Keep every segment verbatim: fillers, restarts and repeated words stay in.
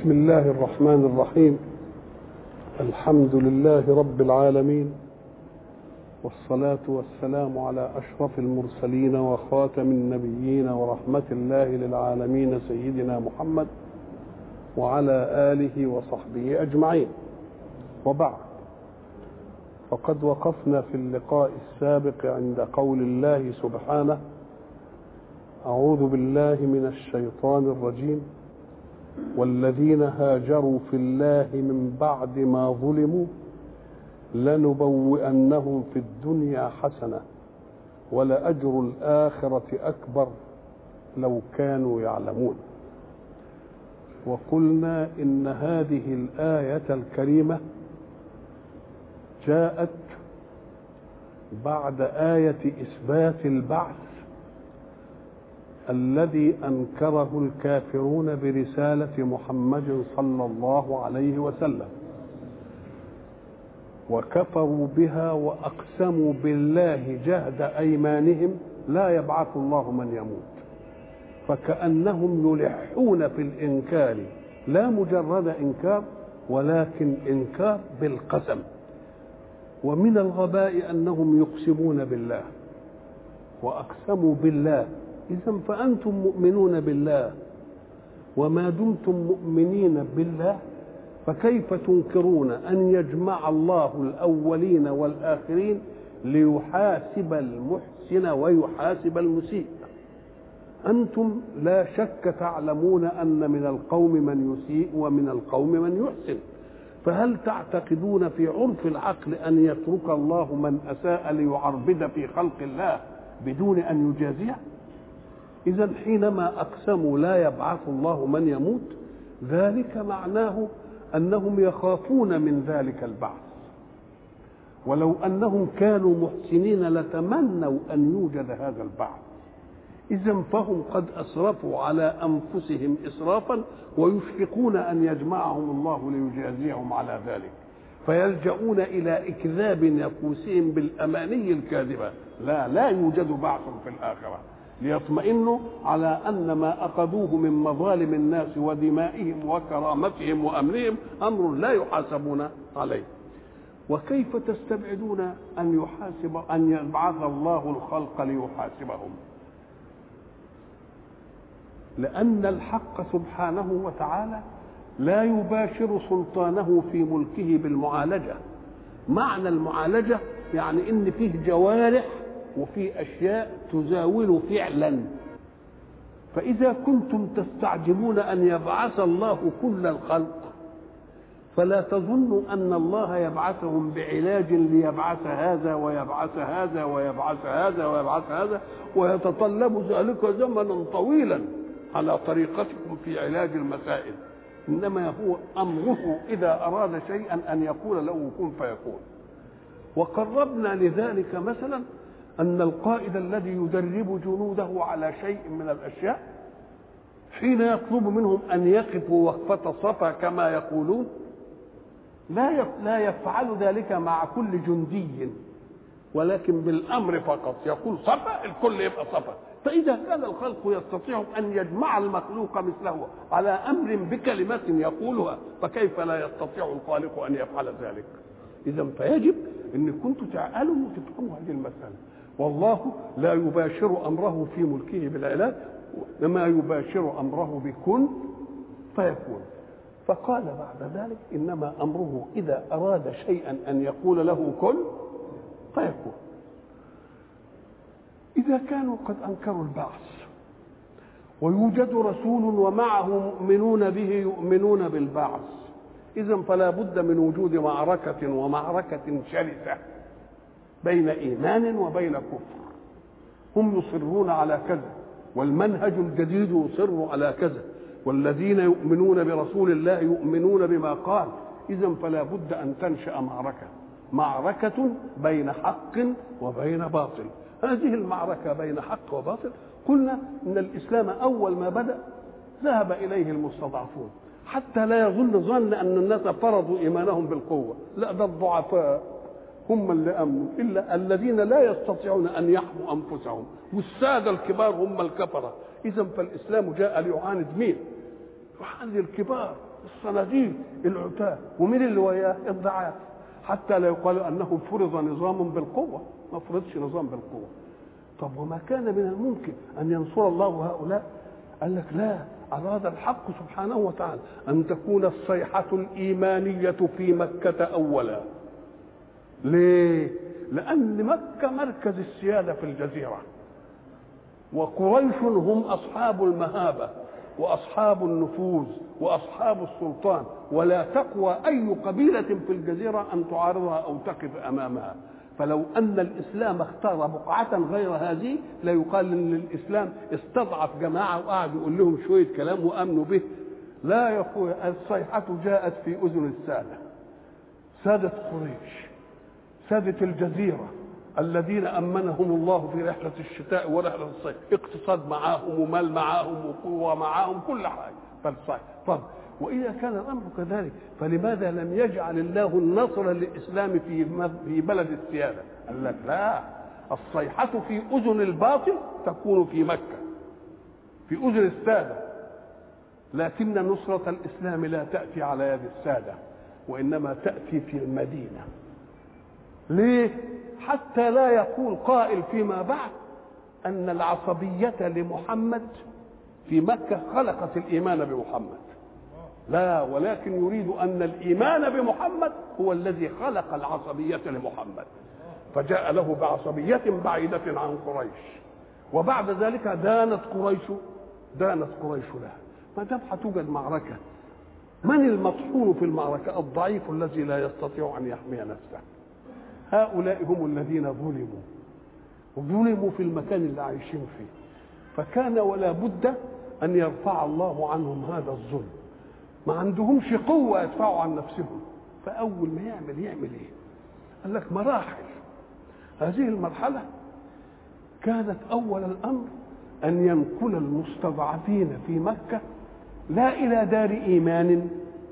بسم الله الرحمن الرحيم. الحمد لله رب العالمين، والصلاة والسلام على أشرف المرسلين وخاتم النبيين ورحمة الله للعالمين سيدنا محمد وعلى آله وصحبه أجمعين. وبعد، فقد وقفنا في اللقاء السابق عند قول الله سبحانه: أعوذ بالله من الشيطان الرجيم: والذين هاجروا في الله من بعد ما ظلموا لنبوئنهم في الدنيا حسنة ولأجر الآخرة أكبر لو كانوا يعلمون. وقلنا إن هذه الآية الكريمة جاءت بعد آية إثبات البعث الذي أنكره الكافرون برسالة محمد صلى الله عليه وسلم، وكفروا بها وأقسموا بالله جهد أيمانهم لا يبعث الله من يموت، فكأنهم يلحون في الإنكار، لا مجرد إنكار ولكن إنكار بالقسم. ومن الغباء أنهم يقسمون بالله وأقسموا بالله. إذن فأنتم مؤمنون بالله، وما دمتم مؤمنين بالله فكيف تنكرون أن يجمع الله الأولين والآخرين ليحاسب المحسن ويحاسب المسيء؟ أنتم لا شك تعلمون أن من القوم من يسيء ومن القوم من يحسن، فهل تعتقدون في عرف العقل أن يترك الله من أساء ليعربد في خلق الله بدون أن يجازيه؟ إذا حينما أقسموا لا يبعث الله من يموت، ذلك معناه أنهم يخافون من ذلك البعث، ولو أنهم كانوا محسنين لتمنوا أن يوجد هذا البعث. إذا فهم قد أسرفوا على أنفسهم إسرافا، ويشفقون أن يجمعهم الله ليجازيهم على ذلك، فيلجؤون إلى إكذاب نفوسهم بالأماني الكاذبة: لا لا يوجد بعث في الآخرة، ليطمئنوا على أن ما أخذوه من مظالم الناس ودمائهم وكرامتهم وأمنهم أمر لا يحاسبون عليه. وكيف تستبعدون أن يحاسب أن يبعث الله الخلق ليحاسبهم؟ لأن الحق سبحانه وتعالى لا يباشر سلطانه في ملكه بالمعالجة. معنى المعالجة يعني إن فيه جوارح وفي أشياء تزاول فعلا. فإذا كنتم تستعجبون أن يبعث الله كل الخلق، فلا تظنوا أن الله يبعثهم بعلاج ليبعث هذا ويبعث هذا ويبعث هذا ويبعث هذا، ويتطلب ذلك زمنا طويلا على طريقتكم في علاج المسائل. إنما هو أمره إذا أراد شيئا أن يقول له كن فيكون. وقربنا لذلك مثلا أن القائد الذي يدرب جنوده على شيء من الأشياء حين يطلب منهم أن يقفوا وقفة صفا كما يقولون، لا لا يفعل ذلك مع كل جندي، ولكن بالأمر فقط يقول صفا الكل يبقى صفا. فإذا كان الخلق يستطيع أن يجمع المخلوق مثله على أمر بكلمة يقولها، فكيف لا يستطيع الخالق أن يفعل ذلك؟ إذا فيجب أن كنتم تعقلوا وتفهموا هذه المسألة. والله لا يباشر أمره في ملكه بالعلاج، وما يباشر أمره بكن فيكون. فقال بعد ذلك: إنما أمره إذا أراد شيئا أن يقول له كن فيكون. إذا كانوا قد أنكروا البعث ويوجد رسول ومعه مؤمنون به يؤمنون بالبعث، إذن فلا بد من وجود معركة، ومعركة شرسة بين إيمان وبين كفر. هم يصرون على كذا، والمنهج الجديد يصر على كذا، والذين يؤمنون برسول الله يؤمنون بما قال. إذن فلا بد أن تنشأ معركة، معركة بين حق وبين باطل. هذه المعركة بين حق وباطل قلنا إن الإسلام أول ما بدأ ذهب إليه المستضعفون، حتى لا يظن ظن أن الناس فرضوا إيمانهم بالقوة. لا، ده الضعفاء هم اللي أمنوا، إلا الذين لا يستطيعون أن يحموا أنفسهم، والسادة الكبار هم الكفرة. إذن فالإسلام جاء ليعاند مين؟ وحد الكبار الصناديق العتاه، ومين اللي وياه؟ الضعاف، حتى لا يقال انه فرض نظام بالقوه، ما فرضش نظام بالقوه. طب وما كان من الممكن ان ينصر الله هؤلاء؟ قال لك لا، اراد الحق سبحانه وتعالى ان تكون الصيحه الايمانيه في مكه اولا. ليه؟ لان مكه مركز السياده في الجزيره، وقريش هم اصحاب المهابه واصحاب النفوذ واصحاب السلطان، ولا تقوى اي قبيله في الجزيره ان تعارضها او تقف امامها. فلو ان الاسلام اختار بقعه غير هذه لا يقال ان الاسلام استضعف جماعه وقعد يقول لهم شويه كلام وامنوا به. لا يا اخويا، الصيحه جاءت في اذن الساده، ساده قريش، ساده الجزيره الذين امنهم الله في رحله الشتاء ورحله الصيف، اقتصاد معاهم ومال معاهم وقوه معاهم، كل حاجه. فالصيف طب واذا كان الامر كذلك فلماذا لم يجعل الله النصر للاسلام في في بلد السياده؟ قال لك لا، الصيحه في اذن الباطل تكون في مكه في اذن الساده، لكن نصره الاسلام لا تاتي على يد الساده وانما تاتي في المدينه. ليه؟ حتى لا يقول قائل فيما بعد ان العصبيه لمحمد في مكه خلقت الايمان بمحمد، لا، ولكن يريد ان الايمان بمحمد هو الذي خلق العصبيه لمحمد، فجاء له بعصبيه بعيده عن قريش، وبعد ذلك دانت قريش دانت قريش لها. ما دام هتوجد معركه، من المطحون في المعركه؟ الضعيف الذي لا يستطيع ان يحمي نفسه. هؤلاء هم الذين ظلموا وظلموا في المكان اللي عايشين فيه، فكان ولا بد ان يرفع الله عنهم هذا الظلم. ما عندهمش قوه يدفعوا عن نفسهم، فاول ما يعمل يعمل ايه؟ قال لك مراحل. هذه المرحله كانت اول الامر ان ينقل المستضعفين في مكه لا الى دار ايمان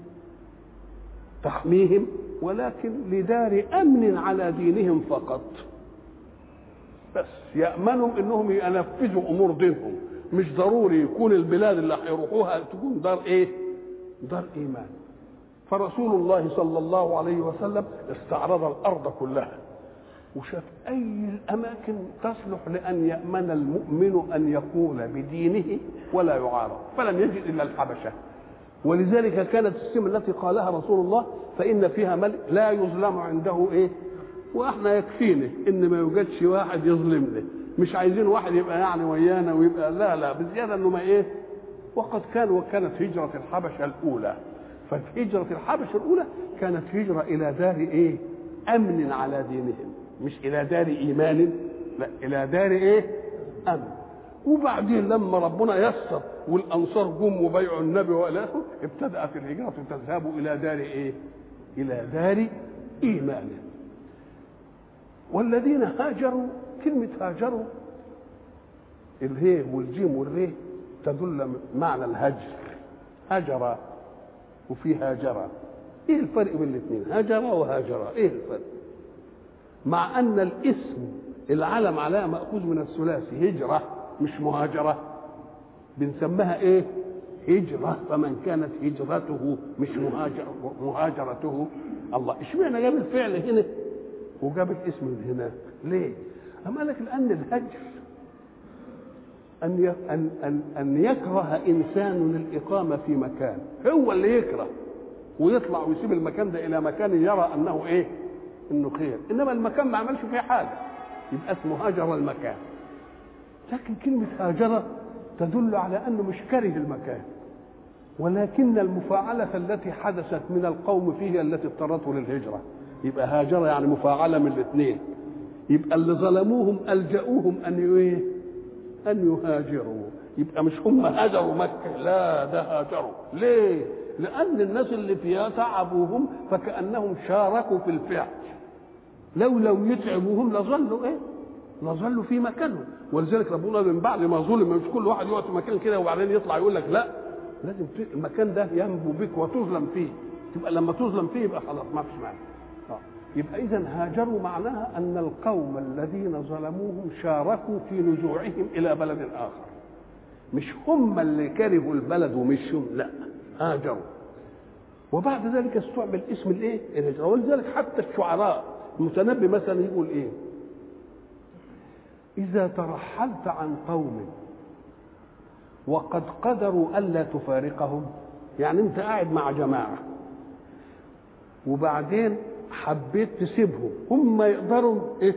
تحميهم، ولكن لدار امن على دينهم فقط، بس يامنوا انهم ينفذوا امور دينهم، مش ضروري يكون البلاد اللي هيروحوها تكون دار ايه؟ دار ايمان. فرسول الله صلى الله عليه وسلم استعرض الارض كلها وشاف اي الاماكن تصلح لان يامن المؤمن ان يقول بدينه ولا يعارض، فلم يجد الا الحبشه. ولذلك كانت السمة التي قالها رسول الله فإن فيها ملك لا يظلم عنده إيه؟ وإحنا يكفينا إن ما يوجدش واحد يظلمنا، مش عايزين واحد يبقى يعني ويانا ويبقى لا لا بزيادة إنه ما إيه؟ وقد كان وكانت هجرة الحبشة الأولى، ففي هجرة الحبشة الأولى كانت هجرة إلى دار إيه؟ أمن على دينهم، مش إلى دار إيمان، لا إلى دار إيه؟ أمن. وبعدين لما ربنا يسر والانصار جم وبيعوا النبي والاخره، ابتدات الهجره تذهب الى دار ايه؟ الى دار ايمان. والذين هاجروا، كلمه هاجروا الهي والجيم والري تدل معنى الهجر، هجر وفي هاجر. ايه الفرق بين الاثنين؟ هاجر وهاجر، ايه الفرق؟ مع ان الاسم العلم عليها ماخوذ من الثلاثي هجره مش مهاجرة، بنسميها ايه؟ هجرة. فمن كانت هجرته مش مهاجر مهاجرته. الله اشمعنى جاب الفعل هنا وجاب الاسم هناك؟ ليه؟ أما قال لك لأن الهجر أن أن أن أن يكره إنسان الإقامة في مكان، هو اللي يكره ويطلع ويسيب المكان ده إلى مكان يرى أنه إيه؟ إنه خير، إنما المكان ما عملش فيه حاجة يبقى اسمه هاجر المكان. لكن كلمة هاجرة تدل على أنه مش كاره المكان، ولكن المفاعلة التي حدثت من القوم فيه التي اضطرته للهجرة، يبقى هاجر يعني مفاعلة من الاثنين. يبقى اللي ظلموهم ألجأوهم أن ايه؟ أن يهاجروا، يبقى مش هم هاجروا مكة، لا ده هاجروا. ليه؟ لأن الناس اللي فيها تعبوهم فكأنهم شاركوا في الفعل، لو لو يتعبوهم لظلوا ايه؟ لظلوا في مكانهم. ولذلك ربنا من بعد ما ظلم، مش كل واحد يقعد في مكان كده وبعدين يطلع يقول لك لا، لازم المكان ده ينبو بك وتظلم فيه، تبقى لما تظلم فيه يبقى خلاص ما فيش معنى. يبقى اذا هاجروا معناها ان القوم الذين ظلموهم شاركوا في نزوعهم الى بلد اخر، مش هم اللي كرهوا البلد ومشوا، لا، هاجروا. وبعد ذلك استعمل اسم الايه؟ الهجره. ولذلك حتى الشعراء المتنبي مثلا يقول ايه؟ اذا ترحلت عن قوم وقد قدروا الا تفارقهم، يعني انت قاعد مع جماعه وبعدين حبيت تسيبهم، هم يقدروا ايه؟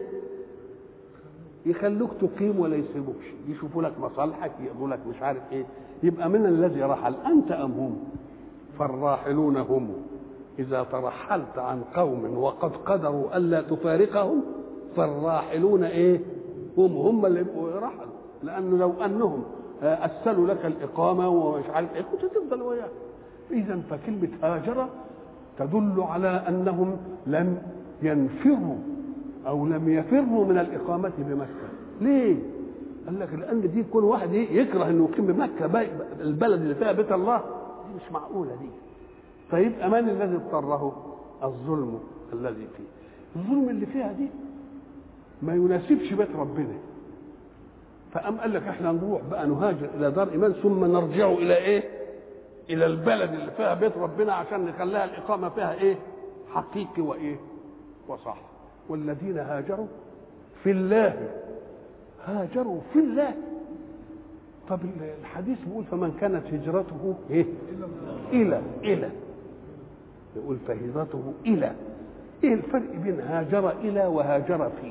يخلوك تقيم ولا يسيبوكش، يشوفوا لك مصالحك، يقضوا لك مش عارف ايه. يبقى من الذي رحل، انت ام هم؟ فالراحلون هم. اذا ترحلت عن قوم وقد قدروا الا تفارقهم فالراحلون ايه؟ هم هم اللي يبقوا رحلوا، لانه لو انهم اسلوا لك الاقامه ومش عارف ايه كنت تفضل وياك. اذا فكلمه هاجر تدل على انهم لم ينفروا او لم يفروا من الاقامه بمكه. ليه؟ قال لك لان دي كل واحد يكره انه يقيم بمكه، البلد اللي فيها بيت الله، دي مش معقوله دي. فيبقى من الذي اضطره؟ الظلم الذي فيه. الظلم اللي فيها دي ما يناسبش بيت ربنا. فقام قال لك احنا نروح بقى نهاجر الى دار ايمان ثم نرجع الى ايه؟ الى البلد اللي فيها بيت ربنا عشان نخليها الاقامه فيها ايه؟ حقيقي وايه؟ وصح. والذين هاجروا في الله، هاجروا في الله. طب الحديث بيقول فمن كانت هجرته ايه؟ الى الى يقول فهجرته الى. ايه الفرق بين هاجر الى وهاجر فيه؟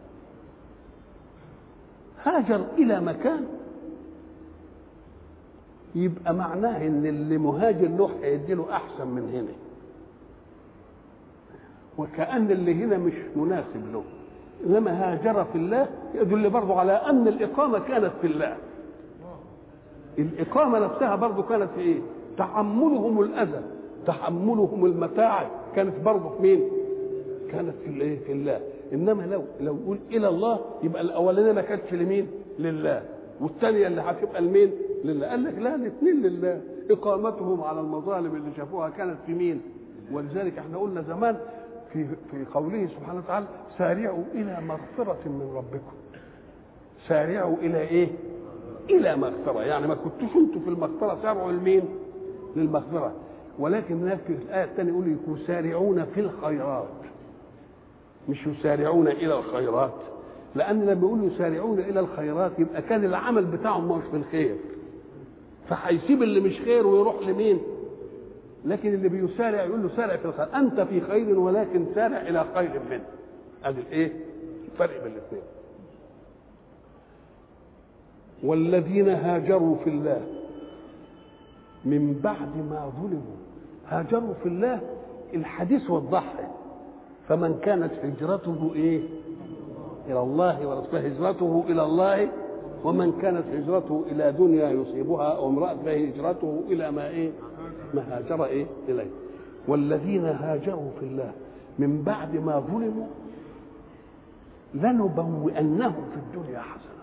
هاجر الى مكان يبقى معناه ان اللي مهاجر له هيدي له احسن من هنا، وكأن اللي هنا مش مناسب له. انما هاجر في الله يدل برضه على ان الاقامه كانت في الله. الاقامه نفسها برضه كانت في ايه؟ تحملهم الاذى، تحملهم المتاعب، كانت برضه في مين؟ كانت في الايه؟ في الله. انما لو لو يقول الى الله يبقى الاولانيه ما كانتش لمين؟ لله، والثانيه اللي هتبقى لمين؟ لله. قال لك لا، الاثنين لله. اقامتهم على المظالم اللي شافوها كانت في مين؟ ولذلك احنا قلنا زمان في في قوله سبحانه وتعالى سارعوا الى مغفره من ربكم. سارعوا الى ايه؟ الى مغفره، يعني ما كنتوش انتوا في المغفره، سارعوا لمين؟ للمغفره. ولكن هناك في الايه الثانيه يقول لكم يسارعون في الخيرات، مش يسارعون الى الخيرات. لان لما يقولوا يسارعون الى الخيرات يبقى كان العمل بتاعهم مش في الخير، فهيسيب اللي مش خير ويروح لمين؟ لكن اللي بيسارع يقول له سارع في الخير، انت في خير ولكن سارع الى خير منه. ادي الايه؟ الفرق بين الاثنين. والذين هاجروا في الله من بعد ما ظلموا. هاجروا في الله، الحديث وضحها. فمن كانت هجرته ايه؟ الى الله ورسوله، هجرته الى الله. ومن كانت هجرته الى دنيا يصيبها او امراه فهجرته الى ما ايه؟ ما هاجر ايه؟ اليه. والذين هاجروا في الله من بعد ما ظلموا لنبوئنهم في الدنيا حسنه.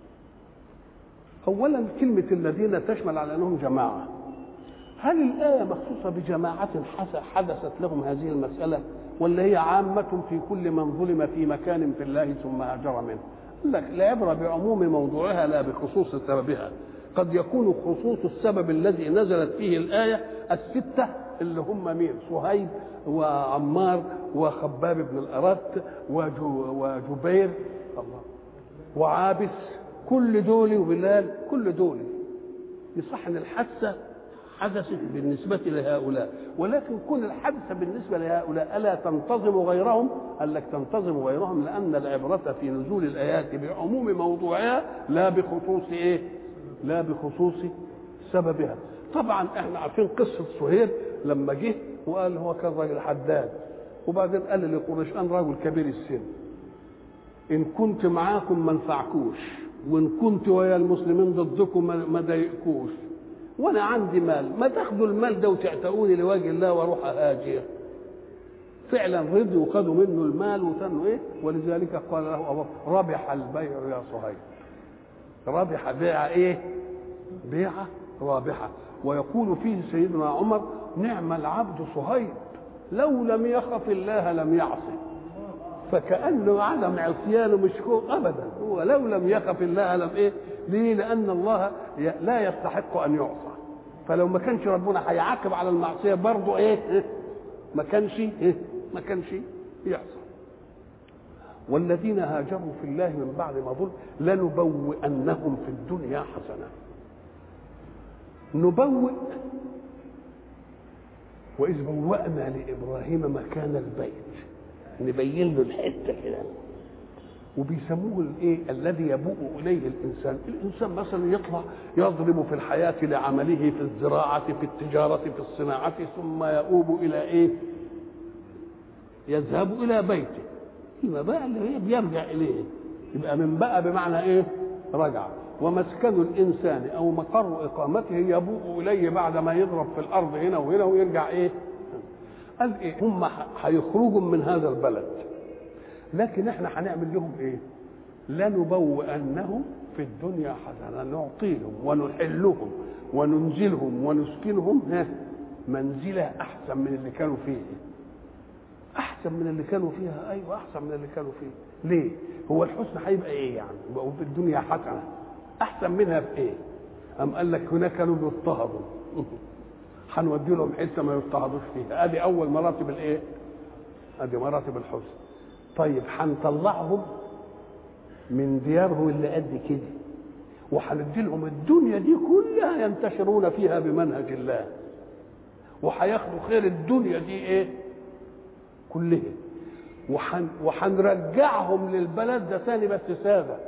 اولا كلمه الذين تشمل على انهم جماعه. هل الايه مخصوصه بجماعه حدثت لهم هذه المساله، ولا هي عامه في كل من ظلم في مكان في الله ثم هاجر منه؟ قال لك العبره بعموم موضوعها لا بخصوص سببها. قد يكون خصوص السبب الذي نزلت فيه الايه السته اللي هم مين؟ صهيب وعمار وخباب بن الارت وجبير الله وعابس، كل دول وبلال، كل دول يصح ان الحادثه حدثت بالنسبه لهؤلاء. ولكن كل الحادثه بالنسبه لهؤلاء الا تنتظم غيرهم؟ قال لك تنتظم غيرهم، لان العبره في نزول الايات بعموم موضوعها لا بخصوص ايه؟ لا بخصوص سببها. طبعا احنا عارفين قصه صهيب لما جه وقال هو كان راجل حداد، وبعدين قال لقريش انا راجل كبير السن، ان كنت معاكم ما انفعكوش، وان كنت ويا المسلمين ضدكم ما ضايقكوش، وانا عندي مال، ما تاخدوا المال ده وتعتقوني لوجه الله واروح اهاجر. فعلا رضوا وخدوا منه المال وتنوا ايه؟ ولذلك قال له ابو ربح البيع يا صهيب. ربح بيع ايه؟ بيعه رابحه. ويقول فيه سيدنا عمر نعم العبد صهيب لو لم يخف الله لم يعصي. فكأنه عدم عصيانه مش ابدا، هو لو لم يخف الله لم ايه؟ ليه؟ لان الله لا يستحق ان يعصى. فلو ما كانش ربنا هيعاقب على المعصيه برضه ايه ما كانش ايه ما كانش يحصل. والذين هاجروا في الله من بعد ما ظلم لنبوئنهم في الدنيا حسنه. نبوئ وإذ بوأنا لإبراهيم مكان البيت، نبين له الحته كده. وبيسموه الايه الذي يبوء اليه الانسان. الانسان مثلا يطلع يضرب في الحياه لعمله في الزراعه في التجاره في الصناعه ثم يؤوب الى ايه؟ يذهب الى بيته، يبقى بقى اللي هي بيرجع اليه، يبقى من بقى بمعنى ايه؟ رجع. ومسكن الانسان او مقر اقامته يبوء اليه بعد ما يضرب في الارض هنا وهنا ويرجع ايه؟ قال ايه؟ هم هيخرجوا من هذا البلد، لكن احنا هنعمل لهم ايه؟ لنبوئنهم في الدنيا حسنه، نعطيهم ونحلهم وننزلهم ونسكنهم منزله احسن من اللي كانوا فيه. احسن من اللي كانوا فيها، ايوه احسن من اللي كانوا فيه. ليه؟ هو الحسن هيبقى ايه يعني؟ يبقى في الدنيا حسنه، احسن منها في ايه؟ ام قال لك هناك كانوا بيضطهدوا هنودي لهم حته ما يضطهدوش فيها. ادي اول مراتب الايه؟ ادي مراتب الحسن. طيب هنطلعهم من ديارهم اللي قد كده وهندي لهم الدنيا دي كلها ينتشرون فيها بمنهج الله، وهياخدوا خير الدنيا دي ايه؟ كلها. وحن وهنرجعهم للبلد ده ثاني بس ساده،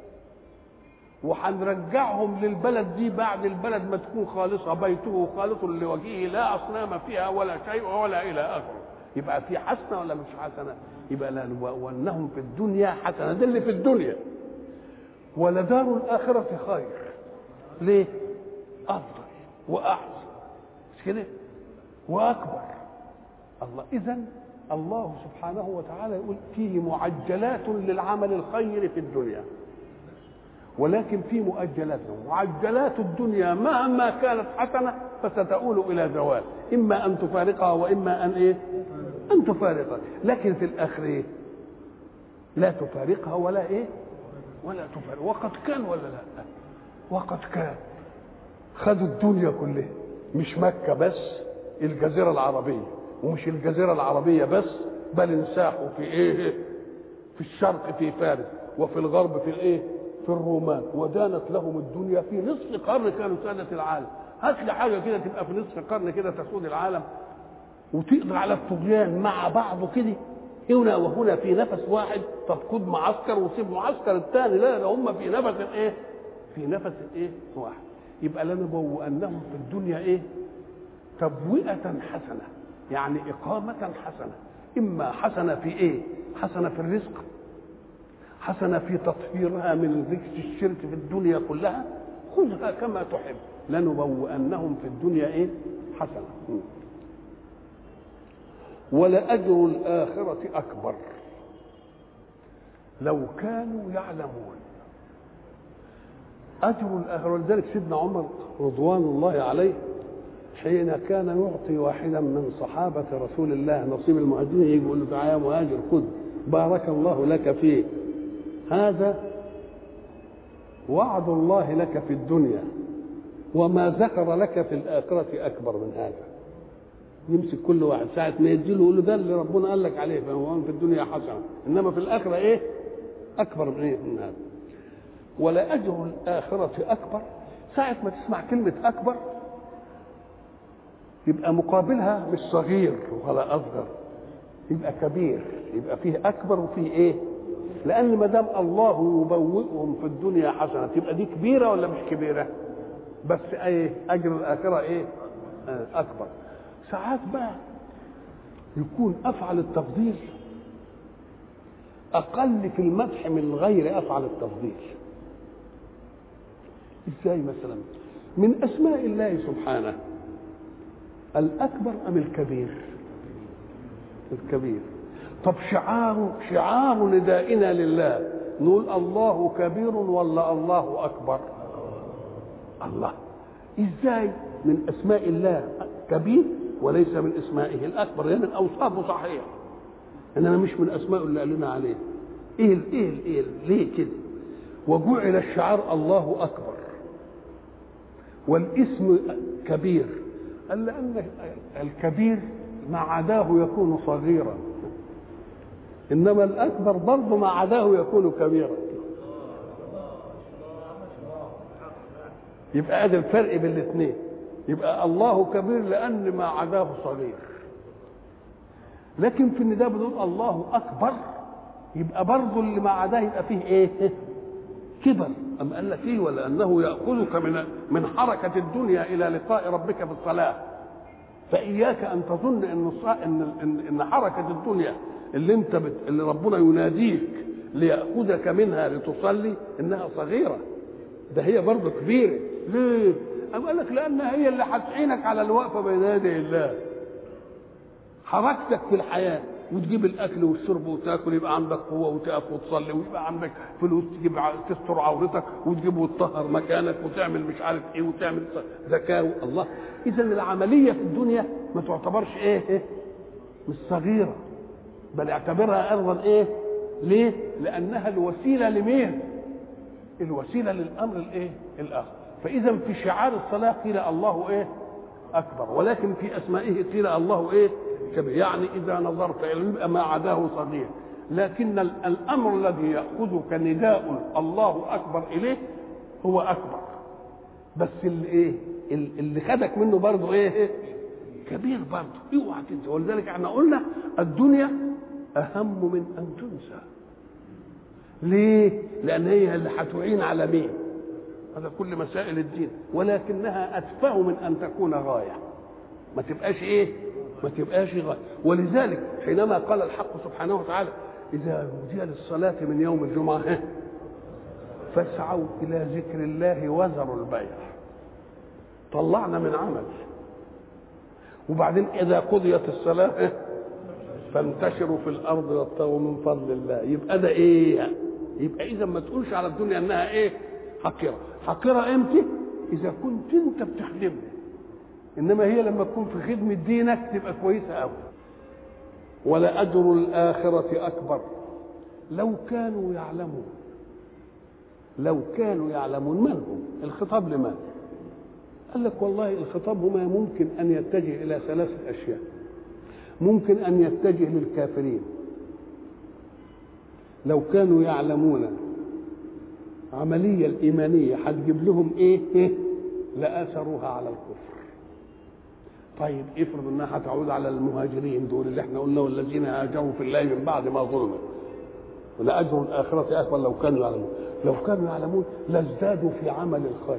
وهنرجعهم للبلد دي بعد البلد ما تكون خالصه، بيته خالص لوجهه لا اصنام فيها ولا شيء ولا الى اخره. يبقى في حسنه ولا مش حسنه؟ يبقى لنبوئنهم في الدنيا حسنه، ده اللي في الدنيا. ولدار الاخره خير. ليه؟ افضل واحسن، مش كده؟ واكبر. الله اذا الله سبحانه وتعالى يقول فيه معجلات للعمل الخير في الدنيا، ولكن في مؤجلات. معجلات الدنيا مهما كانت حسنه فستؤول الى زوال، اما ان تفارقها واما ان ايه؟ ان تفارقها. لكن في الاخره إيه؟ لا تفارقها ولا ايه؟ ولا تفارق. وقد كان ولا لا؟ وقد كان. خدوا الدنيا كلها، مش مكه بس، الجزيره العربيه، ومش الجزيره العربيه بس، بل انساحوا في ايه؟ في الشرق في فارس، وفي الغرب في الايه؟ في الرومان. ودانت لهم الدنيا في نصف قرن كانوا سادة العالم. هات لي حاجه كده تبقى في نصف قرن كده تسود العالم وتقدر على الطغيان مع بعضه كده هنا وهنا في نفس واحد. طب خد معسكر وسيب معسكر الثاني، لا ده هم في نفس ايه؟ في نفس ايه؟ واحد. يبقى لنبوئنهم في الدنيا ايه؟ تبوئة حسنة، يعني إقامة حسنة. إما حسنة في ايه؟ حسنة في الرزق، حسنة في تطهيرها من رجس الشرك في الدنيا كلها، خذها كما تحب. لنبوئنهم في الدنيا ايه؟ حسنة. ولأجر الآخرة أكبر لو كانوا يعلمون. أجر الآخرة. ولذلك سيدنا عمر رضوان الله عليه حين كان يعطي واحدا من صحابة رسول الله نصيب المهاجرين يجي يقول له تعالى يا مهاجر خذ بارك الله لك فيه، هذا وعد الله لك في الدنيا وما ذكر لك في الآخرة أكبر من هذا. يمسك كل واحد ساعة ما يديله يقول له ده اللي ربنا قال لك عليه، فهو في الدنيا حسنة، إنما في الآخرة إيه؟ أكبر من إيه؟ من هذا. ولأجر الآخرة أكبر. ساعة ما تسمع كلمة أكبر يبقى مقابلها مش صغير ولا أصغر، يبقى كبير، يبقى فيه أكبر وفيه إيه؟ لأن ما دام الله يبوئهم في الدنيا حسنة تبقى دي كبيرة ولا مش كبيرة؟ بس إيه؟ أجر الآخرة إيه؟ أكبر. ساعات بقى يكون أفعل التفضيل أقل في المدح من غير أفعل التفضيل. إزاي مثلا؟ من أسماء الله سبحانه الأكبر أم الكبير؟ الكبير. طب شعار شعار ندائنا لله نقول الله كبير ولا الله أكبر؟ الله. إزاي من أسماء الله كبير وليس من اسمائه الاكبر؟ يعني من اوصافه صحيح انما مش من اسمائه اللي قال لنا عليه. ايه ايه ايه ليه كده؟ وجعل الشعار الله اكبر والاسم كبير. قال لأن الكبير ما عداه يكون صغيرا، إنما الأكبر برضه ما عداه يكون كبيرا. يبقى هذا الفرق بين الاثنين. يبقى الله كبير لأن ما عداه صغير، لكن في النداء بنقول الله أكبر، يبقى برضه اللي ما عداه يبقى فيه إيه؟ كبر. أم قال لك إيه؟ ولأنه يأخذك من من حركة الدنيا إلى لقاء ربك في الصلاة، فإياك أن تظن إن إن إن حركة الدنيا اللي أنت بت... اللي ربنا يناديك ليأخذك منها لتصلي إنها صغيرة، ده هي برضه كبيرة. ليه؟ أم قال لك لأنها هي اللي هتعينك على الوقفة بين يدي الله. حركتك في الحياة وتجيب الاكل والشرب وتاكل، يبقى عندك قوه وتقف وتصلي، ويبقى عندك فلوس تجيب تستر عورتك وتجيب وتطهر مكانك وتعمل مش عارف ايه وتعمل زكاه. الله، اذا العمليه في الدنيا ما تعتبرش ايه, إيه؟ مش صغيره، بل اعتبرها ارضا ايه. ليه؟ لانها الوسيله لمين؟ الوسيله للامر الايه الاخر. فاذا في شعار الصلاه قيل الله ايه اكبر، ولكن في اسمائه قيل الله ايه كبير. يعني اذا نظرت الى يبقى ما عداه صغير، لكن الامر الذي ياخذك نداء الله اكبر اليه هو اكبر، بس اللي ايه اللي خدك منه برضه ايه كبير برضه. اوعى تنسى. ولذلك احنا قلنا الدنيا اهم من ان تنسى. ليه؟ لان هي اللي هتعين على مين؟ هذا كل مسائل الدين، ولكنها اتفه من ان تكون غايه، ما تبقاش ايه ما تبقاش غايه. ولذلك حينما قال الحق سبحانه وتعالى اذا نودي للصلاه من يوم الجمعه فاسعوا الى ذكر الله وذروا البيع، طلعنا من عمل. وبعدين اذا قضيت الصلاه فانتشروا في الارض وابتغوا من فضل الله. يبقى ده ايه؟ يبقى اذا ما تقولش على الدنيا انها ايه حقيره. حقيره امتى؟ اذا كنت انت بتخدمها، انما هي لما تكون في خدمه دينك تبقى كويسه قوي. ولأجر الآخرة أكبر لو كانوا يعلمون. لو كانوا يعلمون. من هم؟ الخطاب لمن؟ قال لك والله الخطاب هما ممكن أن يتجه إلى ثلاثة أشياء. ممكن أن يتجه للكافرين، لو كانوا يعلمون عملية الإيمانية هتجيب لهم إيه؟ إيه؟ لآثروها على الكفر. طيب افرض انها هتعود على المهاجرين دول اللي احنا قلنا والذين هاجروا في الله من بعد ما ظلموا، ولأجر الآخرة أكبر لو كانوا يعلمون. لو كانوا يعلمون لازدادوا في عمل الخير.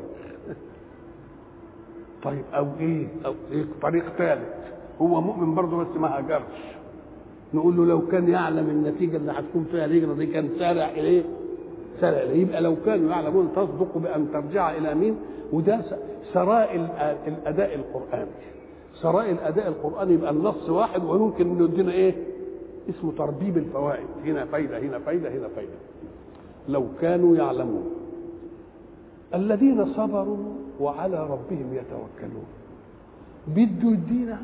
طيب أو إيه؟ أو إيه طريق ثالث، هو مؤمن برضه بس ما هاجرش، نقول له لو كان يعلم النتيجة اللي هتكون فيها الهجرة دي كان سارع إليه سارع إليه. يبقى لو كانوا يعلمون تصدق بأن ترجع إلى مين؟ وده سراء الأداء القرآني. سراء الأداء القرآني يبقى النص واحد ويمكن إنه يدينا إيه؟ اسمه تربيب الفوائد، هنا فايدة هنا فايدة هنا فايدة. لو كانوا يعلمون. الذين صبروا وعلى ربهم يتوكلون. بده يدينا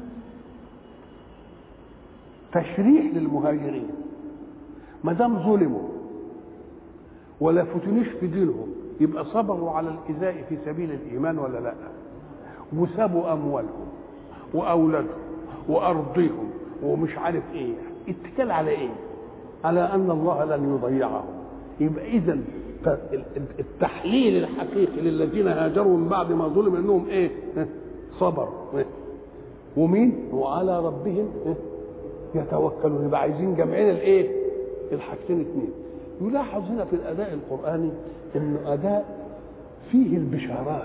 تشريح للمهاجرين ما دام ظلموا ولا فتنوش في دينهم، يبقى صبروا على الإيذاء في سبيل الإيمان ولا لا؟ وسابوا أموالهم وأولادهم وأرضهم ومش عارف إيه، اتكال على إيه؟ على أن الله لن يضيعهم. يبقى إذا التحليل الحقيقي للذين هاجروا من بعد ما ظلم انهم ايه؟ صبر. ومين؟ وعلى ربهم يتوكلون. يبقى عايزين جمعين الايه؟ الحاجتين اثنين. يلاحظ هنا في الاداء القراني انه اداء فيه البشارات.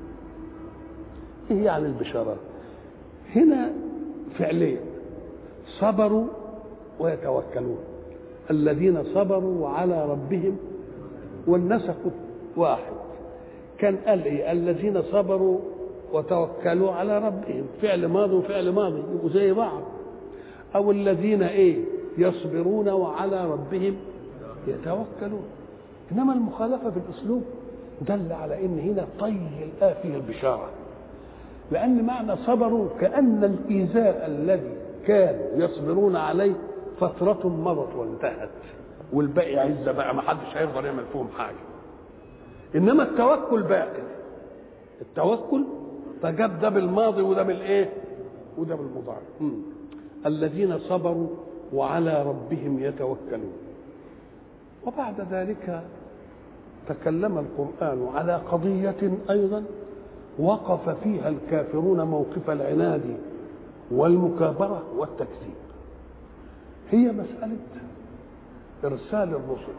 ايه يعني البشارات؟ هنا فعليا صبروا ويتوكلون. الذين صبروا وعلى ربهم، والنسق واحد. كان قال ايه؟ الذين صبروا وتوكلوا على ربهم، فعل ماضي وفعل ماضي يبقوا زي بعض. او الذين ايه؟ يصبرون وعلى ربهم يتوكلون. انما المخالفه في الاسلوب دل على ان هنا طي الآية فيه البشاره، لان معنى صبروا كأن الإيذاء الذي كانوا يصبرون عليه فترة مضت وانتهت والباقي عزة بقى، ما حدش هيقدر يعمل فيهم حاجة. إنما التوكل باقي، التوكل، فجاب ده بالماضي وده بالايه وده بالمضارع. الذين صبروا وعلى ربهم يتوكلون. وبعد ذلك تكلم القرآن على قضية أيضا وقف فيها الكافرون موقف العناد والمكابرة والتكذيب، هي مسألة إرسال الرسل.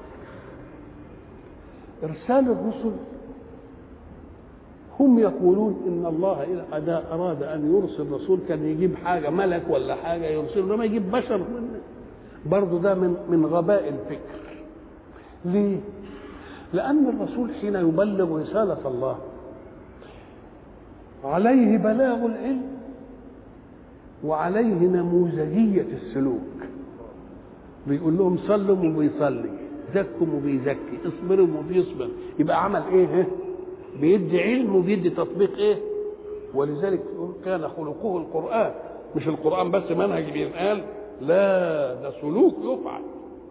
إرسال الرسل هم يقولون إن الله إذا أراد أن يرسل رسول كان يجيب حاجة ملك ولا حاجة يرسله، لما يجيب بشر برضه ده من من غباء الفكر. ليه؟ لأن الرسول حين يبلغ رسالة الله عليه بلاغ العلم وعليه نموذجية السلوك. بيقول لهم صلوا وبيصلي، زكوا وبيزكي، اصبروا وبيصبر، يبقى عمل ايه؟ بيدي علم وبيدي تطبيق ايه؟ ولذلك كان خلقه القرآن، مش القرآن بس منهج بينقال، لا ده سلوك يفعل.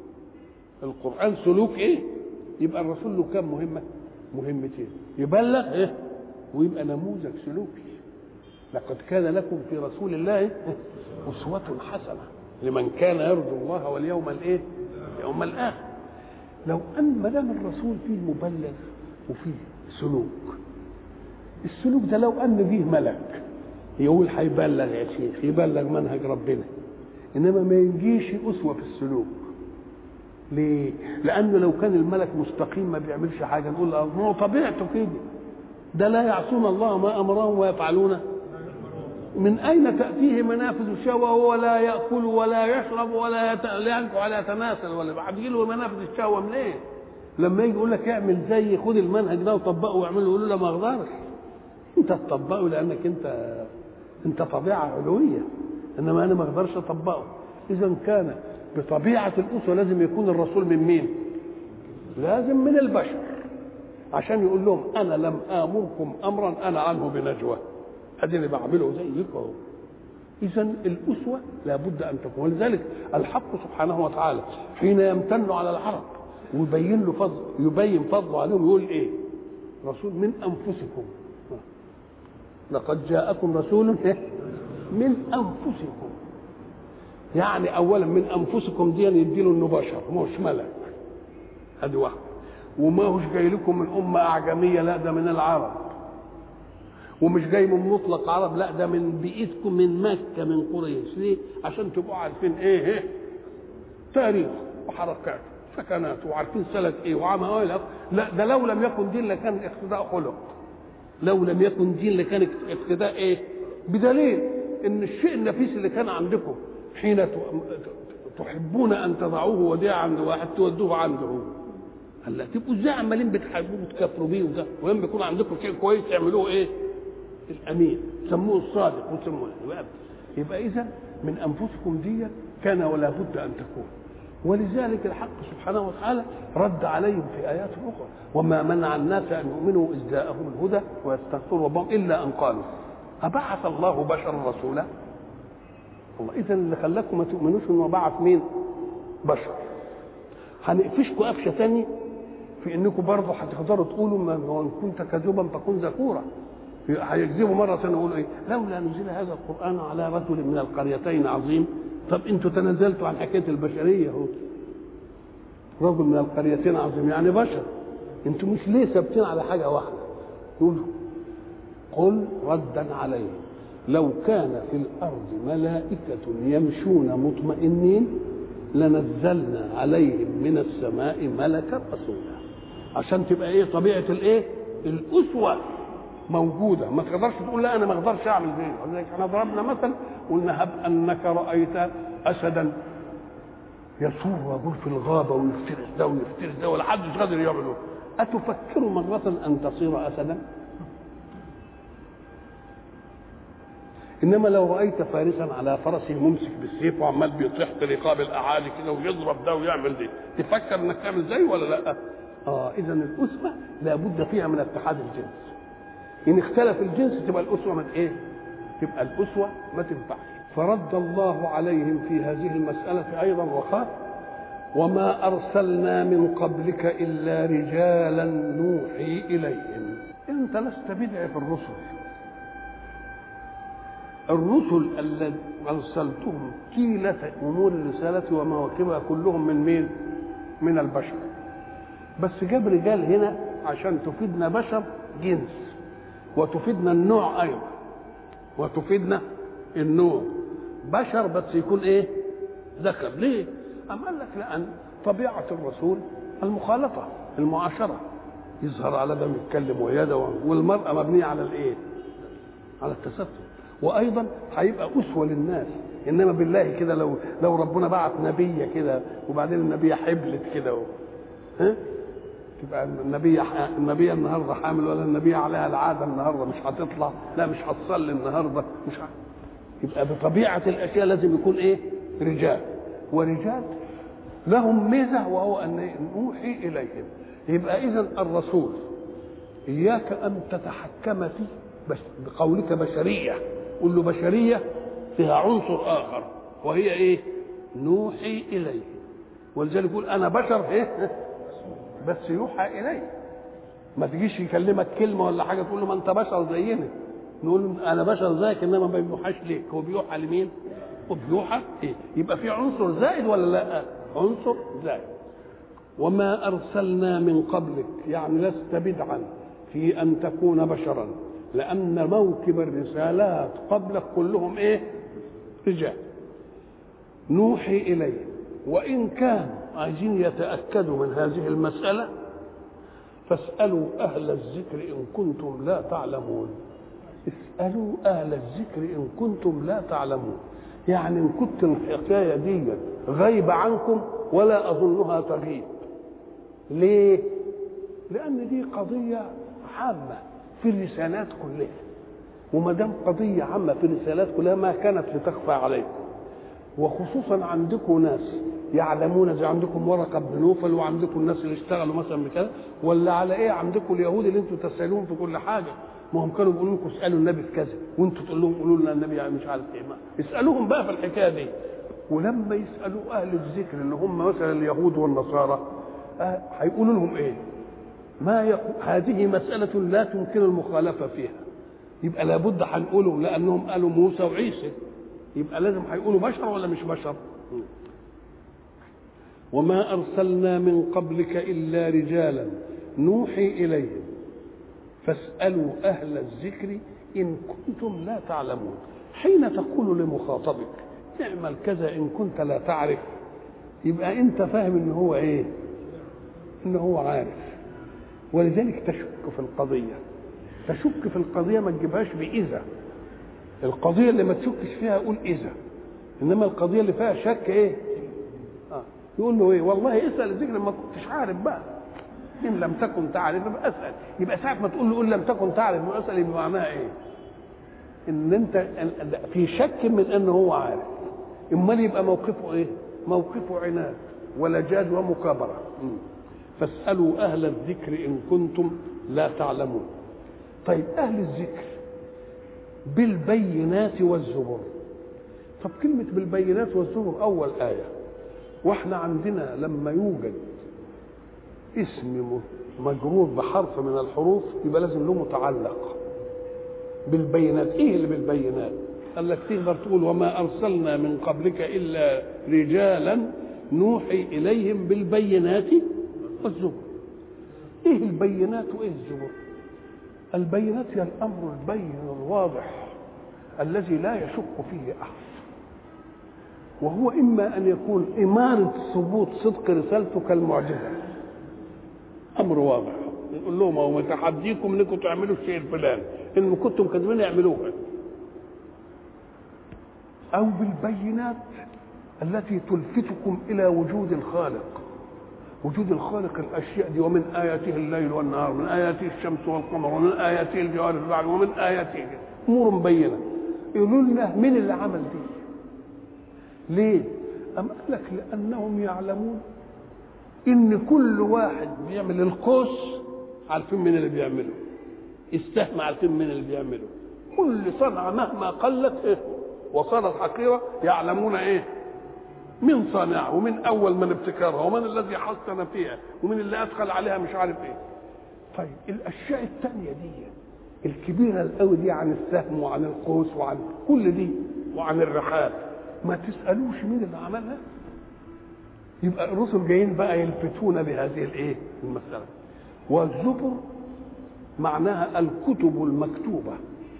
القرآن سلوك ايه؟ يبقى الرسول له كام مهمة؟ مهمتين، يبلغ ايه؟ ويبقى نموذج سلوكي. لقد كان لكم في رسول الله أسوة حسنة لمن كان يرجو الله واليوم الايه؟ يوم الآخر. لو أن ما دام الرسول فيه مبلغ وفيه سلوك، السلوك ده لو أن فيه ملك يقول هيبلغ يا شيخ، يبلغ منهج ربنا، إنما ما يجيش أسوة في السلوك. ليه؟ لأنه لو كان الملك مستقيم ما بيعملش حاجة نقول له هو طبيعته كده، ده لا يعصون الله ما أمرهم ويفعلون. من أين تأتيه منافذ الشهوة وهو لا يأكل ولا يشرب ولا ينكو على يتناسل ولا بعد له منافذ الشهوة من إيه؟ لما يجي يقول لك اعمل زي خد المنهج ده وطبقه واعمله، يقول له لا ما اقدرش. انت تطبقه لانك انت انت طبيعه علويه، انما انا ما اقدرش اطبقه. اذا كان بطبيعه الاسوه لازم يكون الرسول من مين؟ لازم من البشر، عشان يقول لهم انا لم امركم امرا انا عنه بنجوى، اديني بعمله زيكم اهو. اذا الاسوه لابد ان تكون. ولذلك الحق سبحانه وتعالى حين يمتن على العرب ويبين له فضل، يبين فضله عليهم، يقول ايه؟ رسول من انفسكم، لقد جاءكم رسول من انفسكم. يعني اولا من انفسكم دي يديله انه بشر مش ملك، ادي واحد. وما هوش جاي لكم من امه اعجميه، لا ده من العرب. ومش جاي من مطلق عرب، لا ده من بيئتكم من مكه من قريش. ليه؟ عشان تبقوا عارفين ايه ايه تاريخ وحركات سكنات وعارفين سلك ايه وعام ايه. لا ده لو لم يكن دين لكان اقتداء خلق، لو لم يكن دين لكان اقتداء ايه؟ بدليل ان الشيء النفيس اللي كان عندكم حين تحبون ان تضعوه وديعا عند واحد تودوه عنده هو. هلا تبقوا ازاي عمالين بتحبوه وتكفروا بيه وده، وين بيكون عندكم شيء كويس تعملوه ايه؟ الامين، سموه الصادق وسموه. يبقى, يبقى اذا من انفسكم دي كان ولا بد ان تكون. ولذلك الحق سبحانه وتعالى رد عليهم في آيات أخرى: وما منع الناس أن يؤمنوا إذ جاءهم الهدى ويستغفروا ربهم إلا أن قالوا أبعث الله بشرا رسولا. الله إذا اللي خلاكم ما تؤمنوش إنه بعث مين؟ بشر. هنقفشكم قفشة تاني في إنكم برضه هتقدروا تقولوا من كنت كذوبا فكن ذكورا. هيكذبوا مرة ثانية يقولوا إيه؟ لولا نزل هذا القرآن على رجل من القريتين عظيم. طب انتوا تنازلتوا عن حكايه البشريه اهو، رجل من القريتين عظيم يعني بشر، انتوا مش ليه ثابتين على حاجه واحده؟ يقولوا قل ردا عليه لو كان في الارض ملائكه يمشون مطمئنين لنزلنا عليهم من السماء ملكا رسولا. عشان تبقى ايه طبيعه الايه؟ الاسوه موجوده. ما تقدرش تقول لا انا ما اقدرش اعمل زيه. ولذلك احنا ضربنا مثل قلنا هب انك رايت اسدا يسور ويقول في الغابه ويفترس ده ويفترس ده ولا حدش قادر يعمله، اتفكر مره ان تصير اسدا؟ انما لو رايت فارسا على فرسه ممسك بالسيف وعمال بيطيح في رقاب الاعادي كده ويضرب ده ويعمل دي، تفكر انك تعمل زيه ولا لا؟ اه اذا الاسوه لابد فيها من اتحاد الجنس. ان اختلف الجنس تبقى الاسوه من ايه؟ تبقى الاسوه ما تنفعش. فرد الله عليهم في هذه المساله ايضا وقال: وما ارسلنا من قبلك الا رجالا نوحي اليهم. انت لست بدعي في الرسل. الرسل الذين ارسلتهم طيله امور الرساله ومواكبها كلهم من مين؟ من البشر. بس جاب رجال هنا عشان تفيدنا بشر جنس، وتفيدنا النوع ايضا، وتفيدنا النوع بشر بس يكون ايه؟ ذكر. ليه؟ أم قال لك لأن طبيعة الرسول المخالطة، المعاشرة، يظهر على ده يتكلم ويده، والمرأة مبنية على الايه؟ على التستر. وأيضا هيبقى أسوة للناس. إنما بالله كده لو لو ربنا بعت نبية كده وبعدين النبية حبلت كده و... ها؟ تبقى النبية النبية النهارده حامل، ولا النبية عليها العادة النهارده مش هتطلع، لا مش هتصلي النهارده، مش ه... يبقى بطبيعة الأشياء لازم يكون إيه؟ رجال. ورجال لهم ميزة وهو أن نوحي إليهم. يبقى إذن الرسول إياك أن تتحكم فيه بس بقولك بشرية، قل له بشرية فيها عنصر آخر وهي إيه؟ نوحي إليه. ولذلك يقول أنا بشر إيه؟ بس يوحى إليه. ما تجيش يكلمك كلمة ولا حاجة تقول له ما أنت بشر زينا، نقول أنا بشر زيك إنما ما بيوحاش ليك. هو بيوحى لمين؟ وبيوحى إيه؟ يبقى في عنصر زائد ولا لا؟ عنصر زائد. وما أرسلنا من قبلك، يعني لست بدعا في أن تكون بشرا، لأن موكب الرسالات قبلك كلهم إيه؟ رجال. نوحي إليه. وإن كان عايزين يتأكدوا من هذه المسألة فاسألوا أهل الذكر إن كنتم لا تعلمون. اسألوا أهل الذكر إن كنتم لا تعلمون. يعني إن كنت الحكاية دي غايبة عنكم ولا أظنها تغيب. ليه؟ لأن دي قضية عامة في الرسالات كلها، وما دام قضية عامة في الرسالات كلها ما كانت لتخفى عليكم. وخصوصا عندكم ناس يعلمون، زي عندكم ورقة بن نوفل، وعندكم الناس اللي اشتغلوا مثلا بكذا، ولا على ايه عندكم اليهود اللي انتم تسألون في كل حاجة. ما هم كانوا بيقولوا لكم اسألوا النبي في كذا، وانتم تقول لهم قولوا لنا النبي مش عارف ايه. ما اسألوهم بقى في الحكاية دي. ولما يسألوا أهل الذكر اللي هم مثلا اليهود والنصارى هيقولوا لهم ايه؟ ما يقول هذه مسألة لا تمكن المخالفة فيها، يبقى لابد هنقولهم لأنهم قالوا موسى وعيسى، يبقى لازم هيقولوا بشر ولا مش بشر؟ وما أرسلنا من قبلك إلا رجالا نوحي إليهم فاسألوا أهل الذكر إن كنتم لا تعلمون. حين تقول لمخاطبك اعمل كذا إن كنت لا تعرف، يبقى أنت فاهم إن هو إيه؟ إن هو عارف. ولذلك تشك في القضية. تشك في القضية ما تجيبهاش بإذا. القضية اللي ما تشكش فيها قول إذا، إنما القضية اللي فيها شك إيه؟ آه. يقول له إيه؟ والله اسأل الذكر ما كنتش عارف بقى. إن لم تكن تعرف يبقى أسأل. يبقى ساعة ما تقول له إن لم تكن تعرف وأسأل يبقى معناها إيه؟ إن أنت في شك من أنه هو عارف. أمال يبقى موقفه إيه؟ موقفه عناد ولجاج ومكابرة. فاسألوا أهل الذكر إن كنتم لا تعلمون. طيب أهل الذكر بالبينات والزبر. طب كلمة بالبينات والزبر أول آية، وإحنا عندنا لما يوجد اسم مجرور بحرف من الحروف يبقى لازم له متعلق بالبينات. إيه اللي بالبينات؟ قال لك تقدر تقول وما أرسلنا من قبلك إلا رجالا نوحي إليهم بالبينات والزبر. إيه البينات وإيه الزبر؟ البينات هي الأمر البين الواضح الذي لا يشك فيه أحد، وهو إما أن يكون إمارة ثبوت صدق رسالته كالمعجزة، أمر واضح نقول لهم هو متحديكم انكم تعملوا الشيء الفلاني، إن كنتم كاذبين اعملوها. أو بالبينات التي تلفتكم إلى وجود الخالق. وجود الخالق الأشياء دي، ومن آياته الليل والنهار، من آياته الشمس والقمر، ومن آياته الجوار في البحر، ومن آياته أمور بينة. يقولوا لنا مين اللي عمل دي؟ ليه؟ أم قال لك لأنهم يعلمون إن كل واحد بيعمل القوس عارفين مين اللي بيعمله، السهم عارفين مين اللي بيعمله، كل صنعة مهما قلت إيه وصارت حقيرة يعلمون إيه؟ من صانعها، ومن أول من ابتكرها، ومن الذي حسن فيها، ومن اللي أدخل عليها مش عارف إيه. طيب الاشياء الثانيه دي الكبيره القوي دي عن السهم وعن القوس وعن كل دي وعن الرحال ما تسالوش مين اللي عملها؟ يبقى الرسل جايين بقى يلفتون بهذه الايه المساله. والزبر معناها الكتب المكتوبه،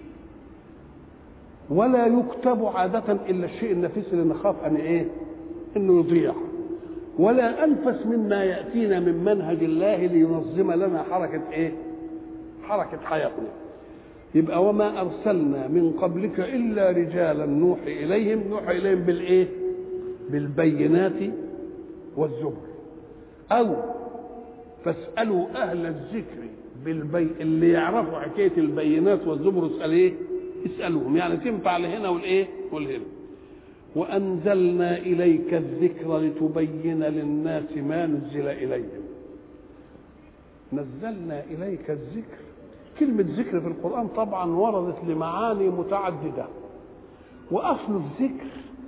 ولا يكتب عاده الا الشيء النفيس اللي نخاف ان ايه انه يضيع، ولا انفس مما ياتينا من منهج الله لينظم لنا حركه ايه حركه حياتنا. يبقى وما ارسلنا من قبلك الا رجالا نوحي اليهم، نوحي اليهم بالايه بالبينات والزبر. او فاسالوا اهل الذكر بالبي اللي يعرفوا حكايه البينات والزبر اسال ايه اسالوهم، يعني تنفع لهنا والايه والهنا. وانزلنا اليك الذكر لتبين للناس ما نزل اليهم. نزلنا اليك الذكر، كلمه ذكر في القران طبعا وردت لمعاني متعدده، واصل الذكر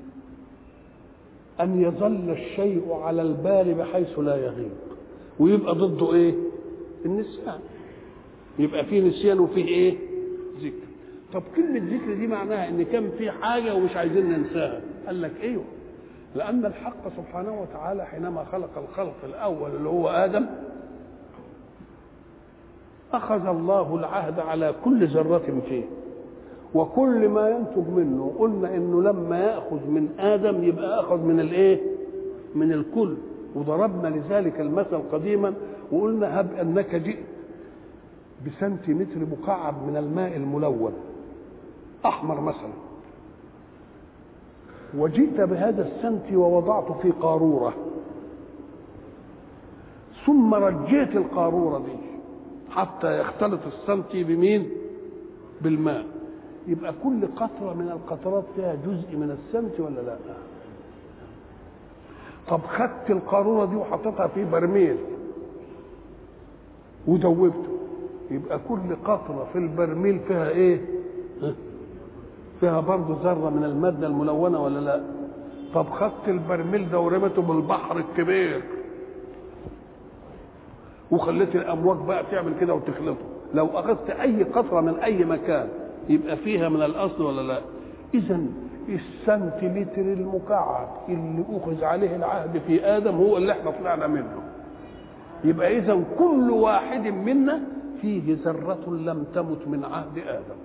ان يظل الشيء على البال بحيث لا يغيب، ويبقى ضده ايه النسيان، يبقى فيه نسيان وفيه ايه ذكر. طب كلمه ذكر دي معناها ان كان في حاجه ومش عايزين ننساها. قال لك ايوه، لان الحق سبحانه وتعالى حينما خلق الخلق الاول اللي هو ادم اخذ الله العهد على كل ذره فيه، وكل ما ينتج منه قلنا انه لما ياخذ من ادم يبقى اخذ من الايه من الكل. وضربنا لذلك المثل قديما وقلنا هب انك جئت بسنتيمتر مكعب من الماء الملون احمر مثلا، وجئت بهذا السنتي ووضعته في قاروره، ثم رجيت القاروره دي حتى يختلط السنتي بمين بالماء، يبقى كل قطره من القطرات فيها جزء من السنتي ولا لا؟ طب خدت القاروره دي وحطيتها في برميل ودوبته، يبقى كل قطره في البرميل فيها ايه فيها برضه ذره من الماده الملونه ولا لا؟ طب خدت البرميل ده ورميته بالبحر الكبير وخليت الامواج بقى تعمل كده وتخلطه، لو اخذت اي قطره من اي مكان يبقى فيها من الاصل ولا لا؟ اذا السنتيمتر المكعب اللي اخذ عليه العهد في ادم هو اللي احنا طلعنا منه. يبقى اذا كل واحد منا فيه ذره لم تمت من عهد ادم.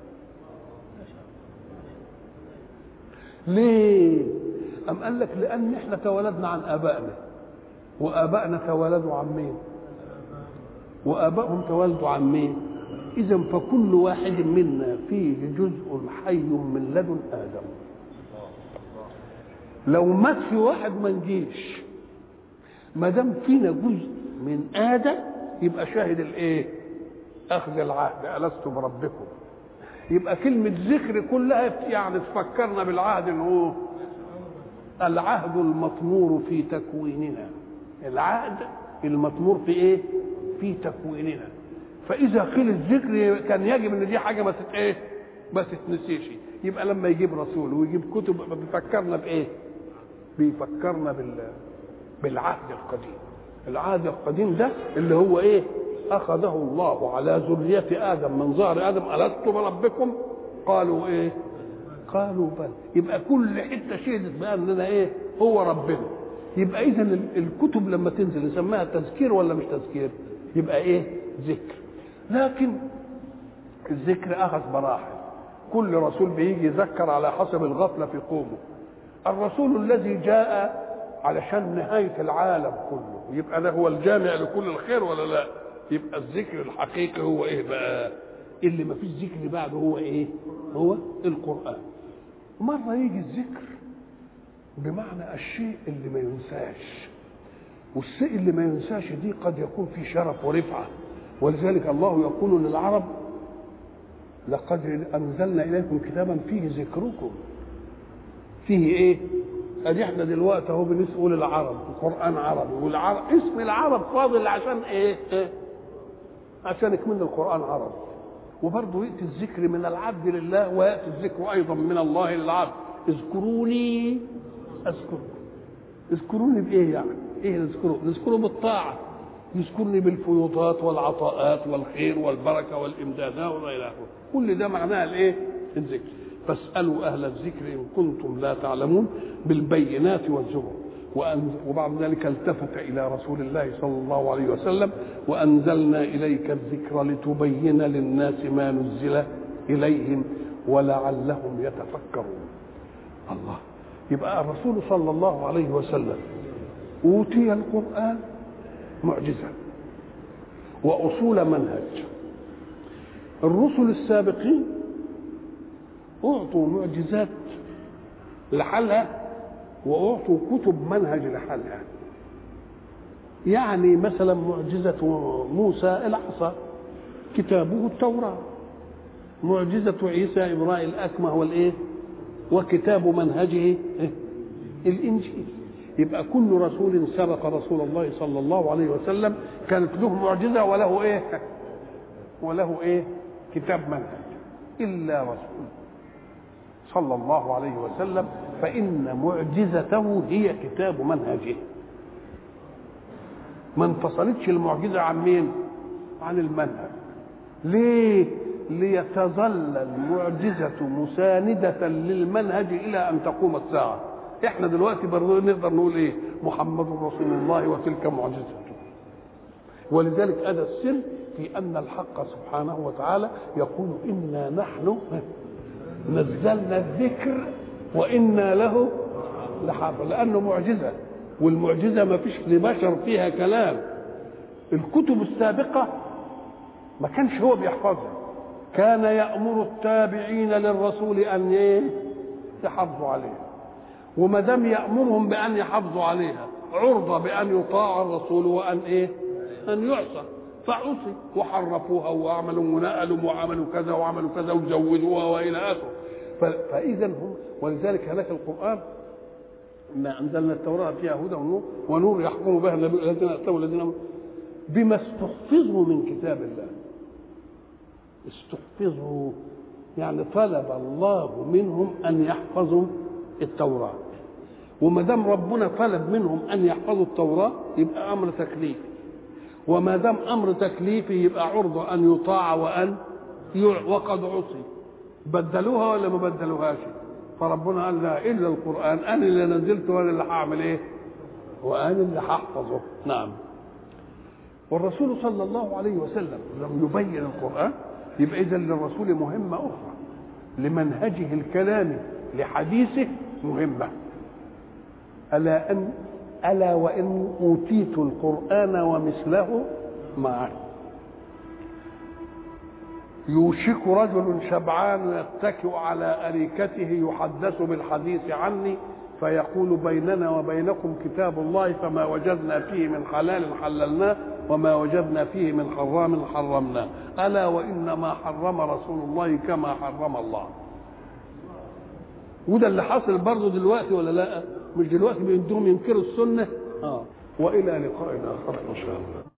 ليه؟ أم قال لك لأن إحنا تولدنا عن آبائنا، وآبائنا تولدوا عن مين؟ وآبائهم تولدوا عن مين؟ إذا فكل واحد منا فيه جزء حي من لدن آدم. لو مات في واحد ما نجيش، ما دام فينا جزء من آدم يبقى شاهد الإيه؟ أخذ العهد، ألست بربكم. يبقى كلمة ذكر كلها يعني تفكرنا بالعهد إن هو العهد المطمور في تكويننا. العهد المطمور في إيه؟ في تكويننا. فإذا قيل الذكر كان يجب إن دي حاجة ما تت إيه؟ ما تتنسيش. يبقى لما يجيب رسول ويجيب كتب بيفكرنا بإيه؟ بيفكرنا بال بالعهد القديم. العهد القديم ده اللي هو إيه؟ أخذه الله على ذرية آدم من ظهر آدم، ألست بربكم؟ قالوا إيه؟ قالوا بل. يبقى كل حتة شهدت بقى إننا إيه؟ هو ربنا. يبقى إذا الكتب لما تنزل نسميها تذكير ولا مش تذكير؟ يبقى إيه؟ ذكر. لكن الذكر أخذ مراحل، كل رسول بيجي يذكر على حسب الغفلة في قومه. الرسول الذي جاء علشان نهاية العالم كله يبقى ده هو الجامع لكل الخير ولا لا؟ يبقى الذكر الحقيقي هو ايه بقى؟ اللي ما فيش ذكر بعده هو ايه؟ هو القرآن. مرة يجي الذكر بمعنى الشيء اللي ما ينساش، والشيء اللي ما ينساش دي قد يكون في شرف ورفعة، ولذلك الله يقول للعرب لقد أنزلنا إليكم كتابا فيه ذكركم. فيه ايه؟ ادي احنا دلوقتي اهو بنسأل العرب القرآن عربي، والعرب اسم العرب فاضل عشان ايه؟ ايه؟ عشان يكمل القرآن عربي. وبرضه يأتي الذكر من العبد لله، ويأتي الذكر أيضا من الله للعبد. اذكروني أذكركم. اذكروني بإيه يعني؟ إيه نذكره؟ نذكره بالطاعة. يذكرني بالفيوضات والعطاءات والخير والبركه والامدادات والى اخره. كل ده معناها الايه؟ الذكر. فاسالوا اهل الذكر ان كنتم لا تعلمون بالبينات والزبر. وبعد ذلك التفت الى رسول الله صلى الله عليه وسلم وانزلنا اليك الذكر لتبين للناس ما نزل اليهم ولعلهم يتفكرون. الله. يبقى الرسول صلى الله عليه وسلم اوتي القران معجزه واصول منهج. الرسل السابقين اعطوا معجزات لحالها واعطوا كتب منهج لحالها. يعني مثلا معجزه موسى العصا، كتابه التوراه. معجزه عيسى ابراء الاكمه والايه؟ وكتاب منهجه الانجيل. يبقى كل رسول سبق رسول الله صلى الله عليه وسلم كانت له معجزه وله ايه؟ وله ايه؟ كتاب منهج. الا رسول صلى الله عليه وسلم فإن معجزته هي كتاب منهجه. ما انفصلتش المعجزة عن مين؟ عن المنهج. ليه؟ ليتظل المعجزة مساندة للمنهج إلى أن تقوم الساعة. إحنا دلوقتي برضو نقدر نقول إيه؟ محمد رسول الله وتلك معجزته. ولذلك هذا السر في أن الحق سبحانه وتعالى يقول إنا نحن نزلنا الذكر وإنا له لحافظ، لأنه معجزة، والمعجزة ما فيش لبشر فيها كلام. الكتب السابقة ما كانش هو بيحفظها، كان يأمر التابعين للرسول أن يحافظوا عليها، وما دام يأمرهم بأن يحافظوا عليها عرضة بأن يطاع الرسول وأن إيه؟ أن يعصى. فعصي وحرفوها وعملوا ونقلوا وعملوا كذا وعملوا كذا وزودوها والى اخره. فاذا هم ولذلك هناك القران ما انزلنا التوراه فيها هدى ونور ونور يحكم بها الذين اتقوا والذين بما استحفظوا من كتاب الله. استحفظوا يعني طلب الله منهم ان يحفظوا التوراه، وما دام ربنا طلب منهم ان يحفظوا التوراه يبقى امر تكليفي، وما دام امر تكليفي يبقى عرضه ان يطاع وان يع... وقد عصي. بدلوها ولا ما بدلوهاش؟ فربنا قال لا الا القران انا اللي نزلته وانا اللي هعمل ايه؟ وانا اللي هحفظه. نعم. والرسول صلى الله عليه وسلم لم يبين القران يبقى اذا للرسول مهمه اخرى، لمنهجه الكلامي لحديثه مهمه. الا ان ألا وإن أوتيت القرآن ومثله معه يوشك رجل شبعان يتكئ على أريكته يحدث بالحديث عني فيقول بيننا وبينكم كتاب الله فما وجدنا فيه من حلال حللناه وما وجدنا فيه من حرام حرمناه ألا وإنما حرم رسول الله كما حرم الله. وده اللي حاصل برضه دلوقتي ولا لا؟ مش دلوقتي بيدوهم ينكروا السنه. اه والى لقاء اخر ان شاء الله.